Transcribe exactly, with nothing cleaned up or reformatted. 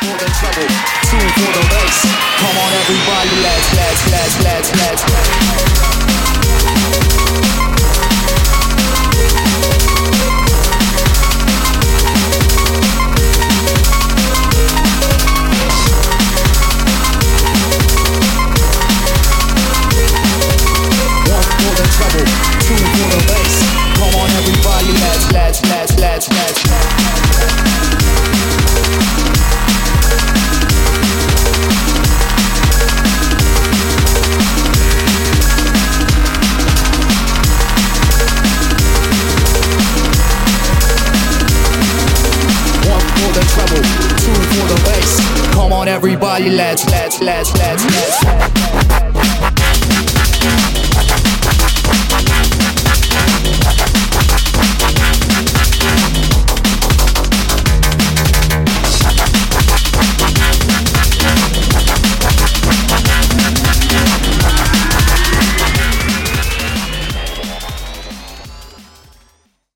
for the treble, two for the bass. Come on everybody, let's, let's, let's, let's, let's, one for the treble, two for the bass. Come on everybody, let's, let's, let's, let's, let's, let's. The treble, two for the bass. Come on everybody, let's, let's, let's, let's, let's, let's.